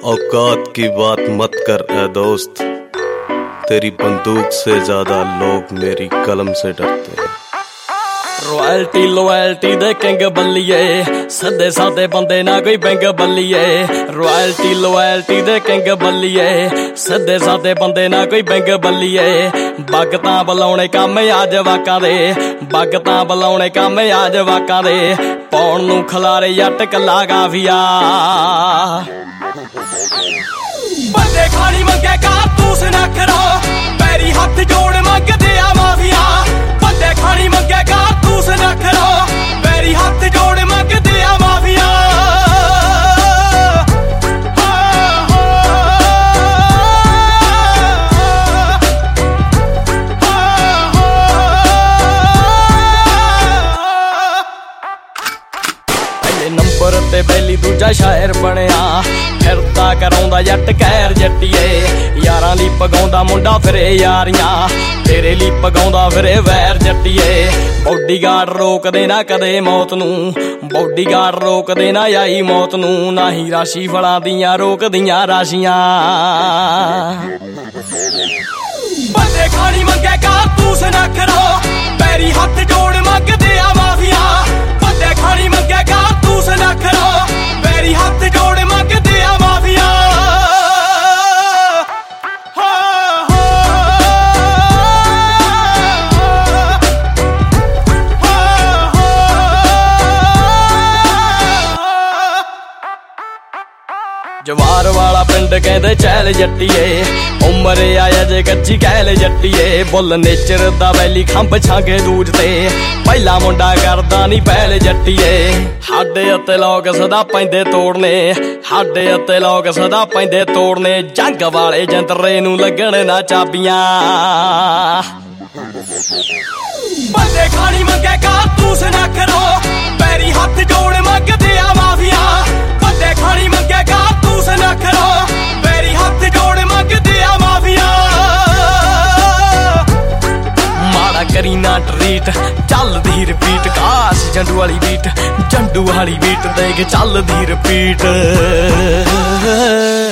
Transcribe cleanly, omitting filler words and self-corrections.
औकात की बात मत कर ए दोस्त, तेरी बंदूक से ज्यादा लोग मेरी कलम से डरते हैं। रॉयल्टी लॉयल्टी दे किंग बल्लिए, सदे सादे बंदे ना कोई बैंक बल्लिए। रॉयल्टी लॉयल्टी दे किंग बल्लिए, सदे सादे बंदे ना कोई बैंक बल्लिए। बगतां बुलाउणे काम आ जवाकां दे, बगतां बुलाउणे काम आ जवाकां दे। पौण नूं खलारे जट कल्ला काफिया, बंदे खानी मंगे कारतूस ना करो, पैरी हथ जोड़ मंगदे आ माफिया। बंदे खानी मंगे कारतूस ना करो, पैरी हथ जोड़ मंगदे आ माफिया। नंबर ते पहली दूजा शायर बनिया, फिरदा कराउंदा जट कहर जट्टिए। यारां ली पगाउंदा मुंडा फिरे यारियां, तेरे ली पगाउंदा फिरे वैर जट्टिए। बॉडीगार्ड रोकदे ना कदे मौत नूं, बॉडीगार्ड रोकदे ना आई मौत नूं। ना ही राशि फलां दियां रोकदियां राशियां। बंदे खानी मंगे कारतूस ना करो, पैरी हथ जोड़ मंगदे आ माफिया। बंदे खानी मंगे कारतूस ना करो, पैरी हथ जोड़ मंगदे आ माफिया। जवार वाला पिंड कहंदे चैल जट्टिए, उमरे आया जे कच्ची कैल जट्टिए। बुल नेचर दा वैली खंभ छांगे दूज ते, पहला मुंडा करदा नी पहल जट्टिए। हाडे उत्ते लोग सदा पैंदे तोड़ने, हाडे उत्ते लोग सदा पैंदे तोड़ने। जंग वाले जंतरे नूं लगण ना चाबियां। बंदे खानी मंगे कारतूस ना करो, पैरी हथ जोड़ मंगदे आ माफिया। बंदे खानी मंगे कारतूस ना करो, पैरी हथ जोड़ मंगदे आ माफिया। माड़ा करी ना ट्रीट, चलदी रिपीट। काश जंडू वाली बीट, जंडू वाली बीट देख चलदी रिपीट।